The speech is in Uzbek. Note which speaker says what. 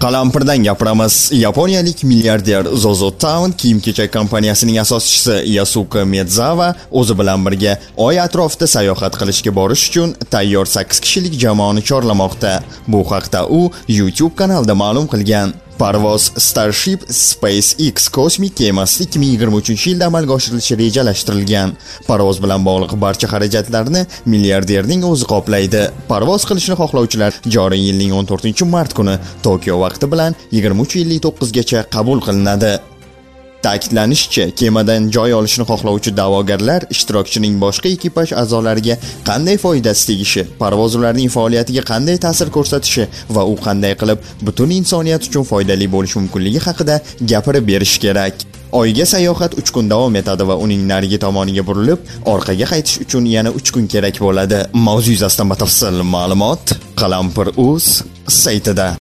Speaker 1: Qalampirdan gapiramiz. Yaponiyalik milliarder ZOZOTOWN kiyim-kechak kompaniyasining asoschisi Yasuke Maezawa o'zi bilan birga Oy atrofida sayohat qilishga borish uchun tayyor 8 kishilik jamoani chorlamoqda. Bu haqda u YouTube kanalida ma'lum qilgan. Parvoz Starship SpaceX kosmik kemasi 2023-yilda amalga oshirilishi rejalashtirilgan. Parvoz bilan bog'liq barcha xarajatlarni milliarderning o'zi qoplaydi. Parvoz qilishni xohlovchilar joriy yilning 14-mart kuni Tokio vaqti bilan 23:59 gacha qabul qilinadi. Ta'kidlanishicha, kemadan joy olishni xohlovchi da'vogarlar ishtirokchining boshqa ekipaj a'zolariga qanday foydasi tegishi, parvoz ularning faoliyatiga qanday ta'sir ko'rsatishi va u qanday qilib butun insoniyat uchun foydali bo'lishi mumkinligi haqida gapirib berish kerak. Oyga sayohat 3 kun davom etadi va uning narigi tomoniga burilib, orqaga qaytish uchun yana 3 kun kerak bo'ladi. Mavzu yuzasidan batafsil ma'lumot Qalampir.uz saytida.